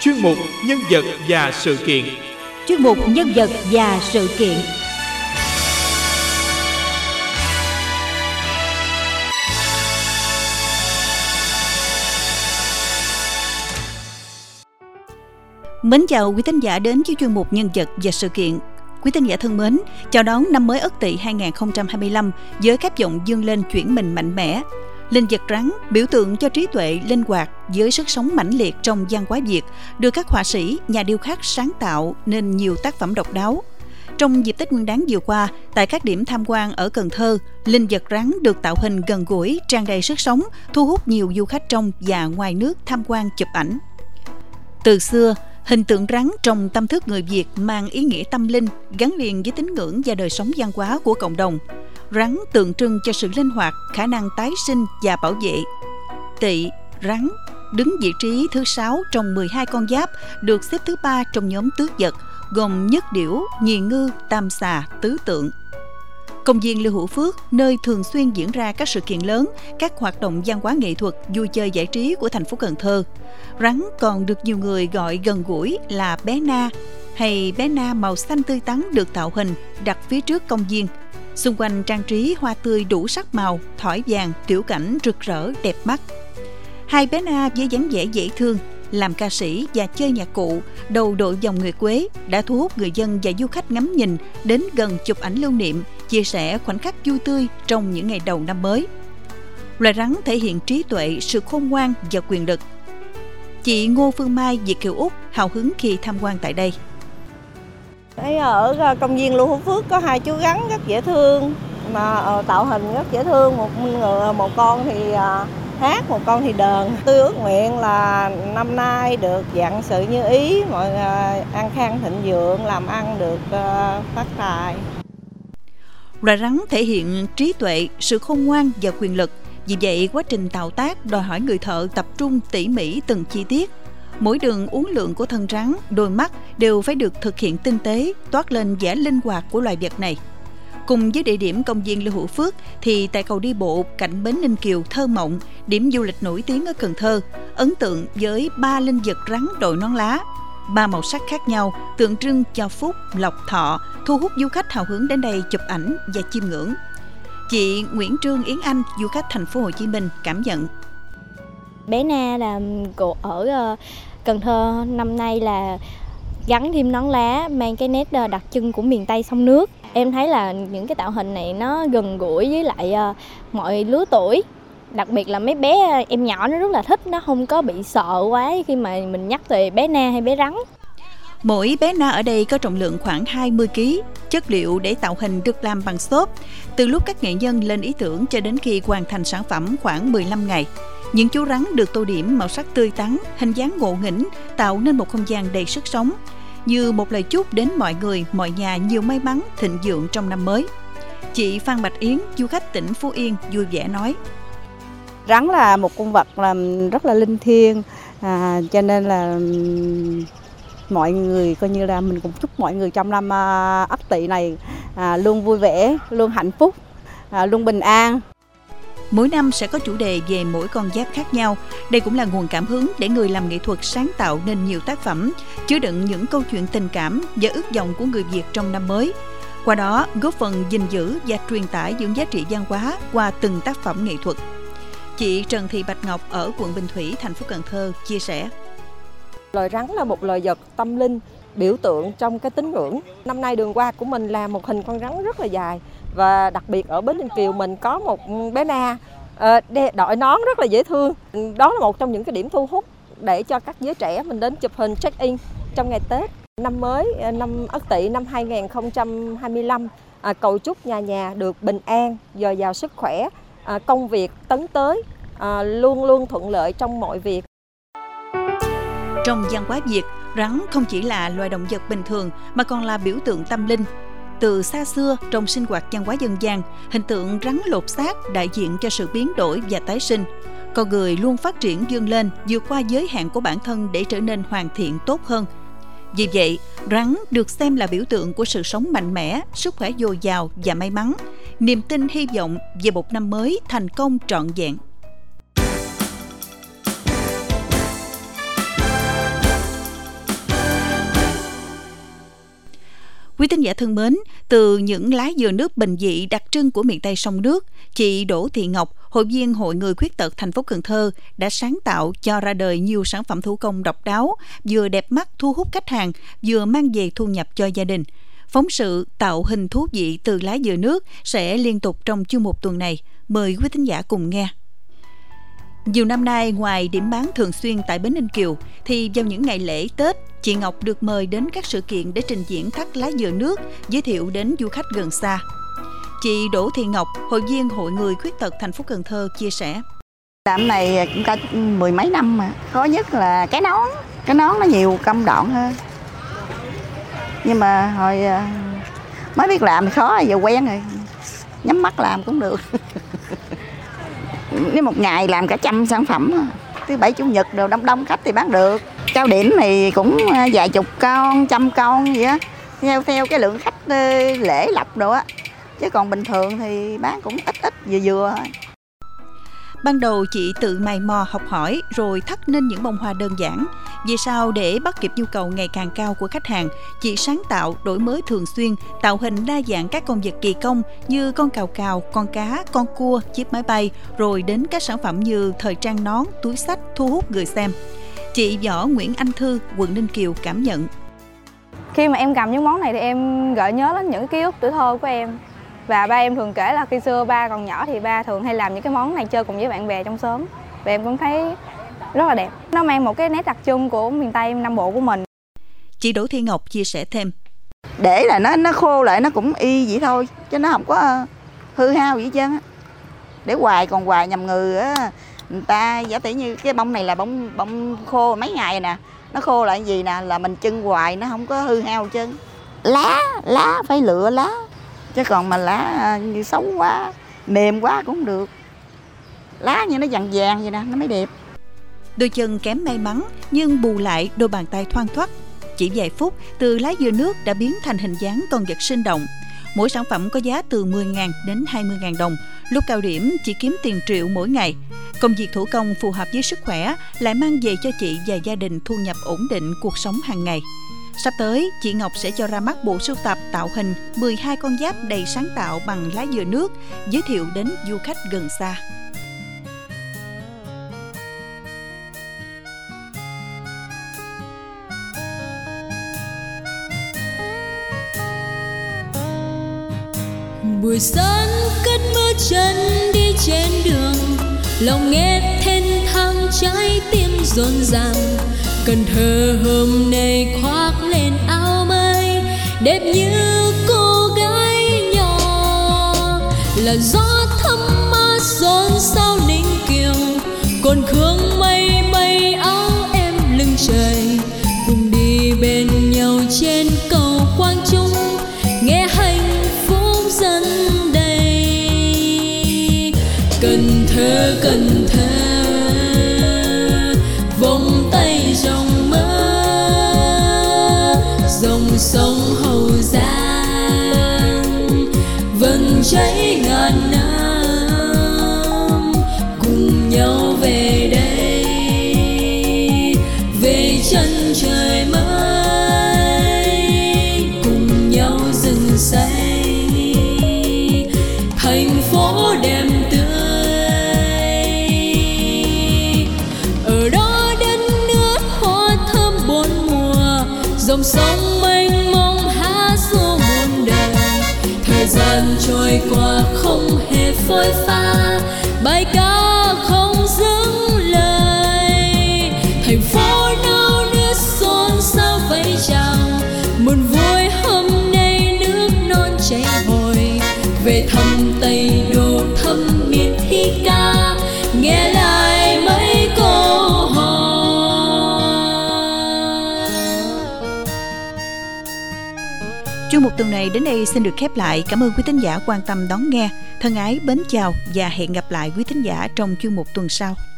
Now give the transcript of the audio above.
chuyên mục Nhân vật và sự kiện. Chuyên mục Nhân vật và sự kiện. Mến chào quý thính giả đến với chuyên mục Nhân vật và sự kiện. Quý thính giả thân mến, chào đón năm mới Ất Tỵ 2025 với các giọng vươn lên chuyển mình mạnh mẽ. Linh vật rắn, biểu tượng cho trí tuệ, linh hoạt với sức sống mãnh liệt trong văn hóa Việt, được các họa sĩ, nhà điêu khắc sáng tạo nên nhiều tác phẩm độc đáo. Trong dịp Tết Nguyên đán vừa qua, tại các điểm tham quan ở Cần Thơ, linh vật rắn được tạo hình gần gũi, tràn đầy sức sống, thu hút nhiều du khách trong và ngoài nước tham quan chụp ảnh. Từ xưa, hình tượng rắn trong tâm thức người Việt mang ý nghĩa tâm linh, gắn liền với tín ngưỡng và đời sống văn hóa của cộng đồng. Rắn tượng trưng cho sự linh hoạt, khả năng tái sinh và bảo vệ. Tỵ, rắn, đứng vị trí thứ 6 trong 12 con giáp, được xếp thứ 3 trong nhóm tước vật, gồm nhất điểu, nhì ngư, tam xà, tứ tượng. Công viên Lưu Hữu Phước, nơi thường xuyên diễn ra các sự kiện lớn, các hoạt động văn hóa nghệ thuật, vui chơi giải trí của thành phố Cần Thơ. Rắn còn được nhiều người gọi gần gũi là bé Na, hay bé Na màu xanh tươi tắn được tạo hình đặt phía trước công viên. Xung quanh trang trí hoa tươi đủ sắc màu, thỏi vàng, tiểu cảnh rực rỡ đẹp mắt. Hai bé Na với dáng vẻ dễ thương, làm ca sĩ và chơi nhạc cụ, đầu đội vòng nguyệt quế đã thu hút người dân và du khách ngắm nhìn, đến gần chụp ảnh lưu niệm, chia sẻ khoảnh khắc vui tươi trong những ngày đầu năm mới. Loài rắn thể hiện trí tuệ, sự khôn ngoan và quyền lực. Chị Ngô Phương Mai, Việt kiều Úc hào hứng khi tham quan tại đây. Ở công viên Lưu Hữu Phước có hai chú rắn rất dễ thương, mà tạo hình rất dễ thương. Một con thì hát, một con thì đờn. Tôi ước nguyện là năm nay được vạn sự như ý, mọi an khang thịnh vượng, làm ăn được phát tài. Loài rắn thể hiện trí tuệ, sự khôn ngoan và quyền lực. Vì vậy, quá trình tạo tác đòi hỏi người thợ tập trung tỉ mỉ từng chi tiết. Mỗi đường uốn lượn của thân rắn, đôi mắt đều phải được thực hiện tinh tế, toát lên vẻ linh hoạt của loài vật này. Cùng với địa điểm công viên Lưu Hữu Phước thì tại cầu đi bộ cạnh bến Ninh Kiều thơ mộng, điểm du lịch nổi tiếng ở Cần Thơ, ấn tượng với 3 linh vật rắn đội nón lá, 3 màu sắc khác nhau tượng trưng cho phúc, lộc, thọ, thu hút du khách hào hứng đến đây chụp ảnh và chiêm ngưỡng. Chị Nguyễn Trương Yến Anh, du khách thành phố Hồ Chí Minh cảm nhận. Bé Na là ở Cần Thơ năm nay là gắn thêm nón lá, mang cái nét đặc trưng của miền Tây sông nước. Em thấy là những cái tạo hình này nó gần gũi với lại mọi lứa tuổi. Đặc biệt là mấy bé em nhỏ nó rất là thích, nó không có bị sợ quá khi mà mình nhắc về bé Na hay bé rắn. Mỗi bé Na ở đây có trọng lượng khoảng 20 kg. Chất liệu để tạo hình được làm bằng xốp. Từ lúc các nghệ nhân lên ý tưởng cho đến khi hoàn thành sản phẩm khoảng 15 ngày. Những chú rắn được tô điểm màu sắc tươi tắn, hình dáng ngộ nghĩnh, tạo nên một không gian đầy sức sống, như một lời chúc đến mọi người, mọi nhà nhiều may mắn, thịnh vượng trong năm mới. Chị Phan Bạch Yến, du khách tỉnh Phú Yên, vui vẻ nói. Rắn là một con vật rất là linh thiêng, cho nên là mọi người coi như là mình cũng chúc mọi người trong năm Ất Tỵ này luôn vui vẻ, luôn hạnh phúc, luôn bình an. Mỗi năm sẽ có chủ đề về mỗi con giáp khác nhau. Đây cũng là nguồn cảm hứng để người làm nghệ thuật sáng tạo nên nhiều tác phẩm, chứa đựng những câu chuyện tình cảm và ước vọng của người Việt trong năm mới. Qua đó, góp phần gìn giữ và truyền tải những giá trị văn hóa qua từng tác phẩm nghệ thuật. Chị Trần Thị Bạch Ngọc ở quận Bình Thủy, thành phố Cần Thơ chia sẻ. Loài rắn là một loài vật tâm linh, biểu tượng trong cái tín ngưỡng. Năm nay đường hoa của mình là một hình con rắn rất là dài. Và đặc biệt ở bến Ninh Kiều mình có một bé Na đội nón rất là dễ thương. Đó là một trong những cái điểm thu hút để cho các giới trẻ mình đến chụp hình check-in trong ngày Tết. Năm mới, năm Ất Tỵ năm 2025, cầu chúc nhà nhà được bình an, dồi dào sức khỏe, công việc tấn tới, luôn luôn thuận lợi trong mọi việc. Trong văn hóa Việt, rắn không chỉ là loài động vật bình thường mà còn là biểu tượng tâm linh. Từ xa xưa, trong sinh hoạt văn hóa dân gian, hình tượng rắn lột xác đại diện cho sự biến đổi và tái sinh. Con người luôn phát triển vươn lên, vượt qua giới hạn của bản thân để trở nên hoàn thiện tốt hơn. Vì vậy, rắn được xem là biểu tượng của sự sống mạnh mẽ, sức khỏe dồi dào và may mắn, niềm tin hy vọng về một năm mới thành công trọn vẹn. Quý thính giả thân mến, từ những lá dừa nước bình dị đặc trưng của miền Tây sông nước, chị Đỗ Thị Ngọc, hội viên Hội Người Khuyết Tật thành phố Cần Thơ đã sáng tạo cho ra đời nhiều sản phẩm thủ công độc đáo, vừa đẹp mắt thu hút khách hàng, vừa mang về thu nhập cho gia đình. Phóng sự tạo hình thú vị từ lá dừa nước sẽ liên tục trong chuyên mục tuần này. Mời quý thính giả cùng nghe. Nhiều năm nay, ngoài điểm bán thường xuyên tại Bến Ninh Kiều, thì vào những ngày lễ Tết, chị Ngọc được mời đến các sự kiện để trình diễn thắt lá dừa nước, giới thiệu đến du khách gần xa. Chị Đỗ Thị Ngọc, hội viên Hội Người Khuyết Tật thành phố Cần Thơ chia sẻ. Làm này cũng cả mười mấy năm mà. Khó nhất là cái nón nó nhiều công đoạn hơn. Nhưng mà hồi mới biết làm thì khó, giờ quen rồi. Nhắm mắt làm cũng được. Nếu một ngày làm cả 100 sản phẩm, thứ Bảy Chủ nhật đều đông khách thì bán được. Cao điểm thì cũng vài chục con, 100 con vậy á. Theo cái lượng khách lễ lộc đồ á. Chứ còn bình thường thì bán cũng ít vừa thôi. Ban đầu chị tự mày mò học hỏi rồi thắt nên những bông hoa đơn giản. Về sau, để bắt kịp nhu cầu ngày càng cao của khách hàng, chị sáng tạo, đổi mới thường xuyên, tạo hình đa dạng các con vật kỳ công như con cào cào, con cá, con cua, chiếc máy bay, rồi đến các sản phẩm như thời trang nón, túi xách thu hút người xem. Chị Võ Nguyễn Anh Thư, quận Ninh Kiều cảm nhận. Khi mà em cầm những món này thì em gợi nhớ đến những ký ức tuổi thơ của em. Và ba em thường kể là khi xưa ba còn nhỏ thì ba thường hay làm những cái món này chơi cùng với bạn bè trong xóm. Và em cũng thấy rất là đẹp. Nó mang một cái nét đặc trưng của miền Tây Nam Bộ của mình. Chị Đỗ Thị Ngọc chia sẻ thêm. Để là nó khô lại nó cũng y vậy thôi, chứ nó không có hư hao gì hết trơn á. Để còn hoài nhầm người á, người ta giả tỷ như cái bông này là bông khô mấy ngày nè, nó khô lại gì nè là mình trưng hoài nó không có hư hao hết trơn. Lá phải lựa lá. Chứ còn mà lá như xấu quá, mềm quá cũng không được. Lá như nó vàng vậy nè, nó mới đẹp. Đôi chân kém may mắn nhưng bù lại đôi bàn tay thoăn thoắt. Chỉ vài phút, từ lá dừa nước đã biến thành hình dáng con vật sinh động. Mỗi sản phẩm có giá từ 10.000 đến 20.000 đồng. Lúc cao điểm chỉ kiếm tiền triệu mỗi ngày. Công việc thủ công phù hợp với sức khỏe lại mang về cho chị và gia đình thu nhập ổn định cuộc sống hàng ngày. Sắp tới, chị Ngọc sẽ cho ra mắt bộ sưu tập tạo hình 12 con giáp đầy sáng tạo bằng lá dừa nước, giới thiệu đến du khách gần xa. Buổi sáng cất bước chân đi trên đường, lòng nghe thênh thang trái tim rộn ràng. Cần Thơ hôm nay khoác lên áo mây, đẹp như cô gái nhỏ. Là gió thơm mát xôn xao Ninh Kiều, còn hương mây bay áo em lưng trời. Cùng đi bên nhau trên cầu Quang Trung, nghe hạnh phúc dần đầy. Cần Thơ, Cần Thơ, vòng tay rộng mơ, dòng sông Hậu Giang vẫn cháy ngàn năm. Cùng nhau về đây, về chân trời mới, cùng nhau rừng xanh, thành phố đẹp tươi. Ở đó đất nước hoa thơm bốn mùa, dòng sông mênh mông hát ru muôn đời. Thời gian trôi qua không hề phôi pha, bài ca không dừng lời. Thành phố nao nức xôn xao vẫy chào, buồn vui hôm nay nước non chảy hồi. Về thăm Tây Đô, thăm miền thi ca, nghe lại mấy câu hò. Chuyên mục tuần này đến đây xin được khép lại. Cảm ơn quý thính giả quan tâm đón nghe. Thân ái mến chào và hẹn gặp lại quý thính giả trong chuyên mục tuần sau.